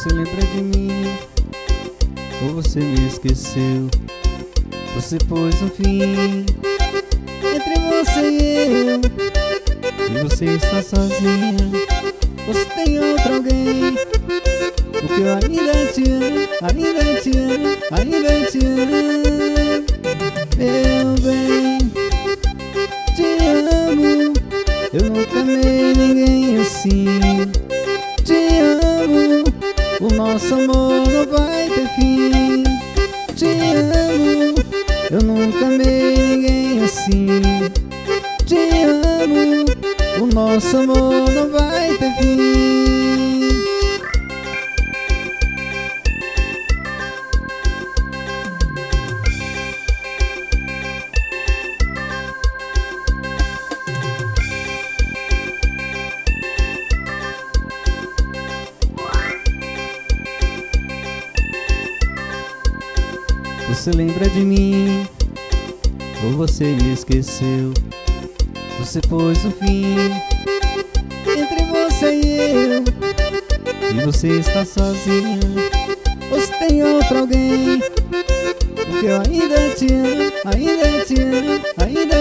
Você lembra de mim ou você me esqueceu? Você pôs um fim entre você e eu, e você está sozinha. Você tem outro alguém, porque eu ainda te amo, ainda te amo, ainda te amo. Meu bem, te amo. Eu nunca amei ninguém assim. Te amo, o nosso amor não vai ter fim. Te amo, eu nunca amei ninguém assim. Te amo, o nosso amor não vai ter fim. Você lembra de mim ou você me esqueceu? Você pôs um fim entre você e eu, e você está sozinha. Você tem outro alguém, porque eu ainda te amo, ainda te amo, ainda